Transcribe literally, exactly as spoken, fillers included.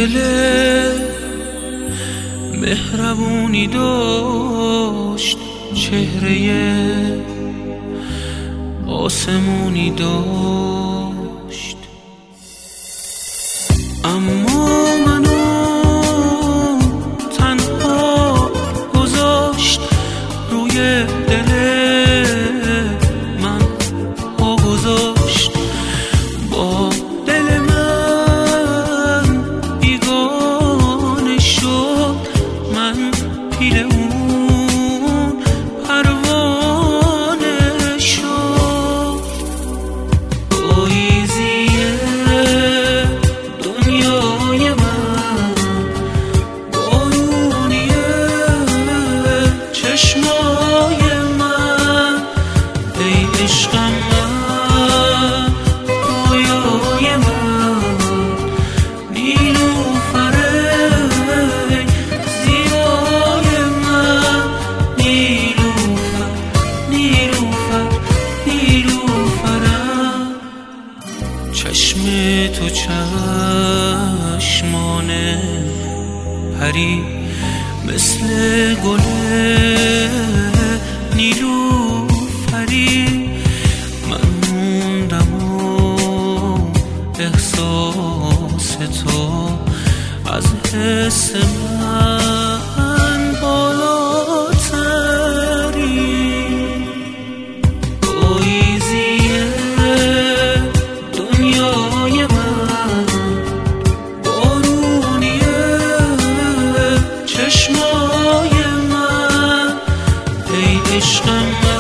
دل مهربونی داشت، چهره آسمونی داشت، اما منو تنها گذاشت روی دل من ها گذاشت. با دل من بیگانه شد، من پیل اون پروانه شد. پاییزیه دنیای من، بارونیه چشمای من، ای عشقم من، رویای من، نیلوفره زیبای من، نیلوفر نیلوفر نیلوفرم. چشم تو چشمان پری مثل گل نیلوفری، من موندم و احساس تو از حس من بالاتری. پاییزیه دنیای من، بارونیه چشمای من، ای عشقم من.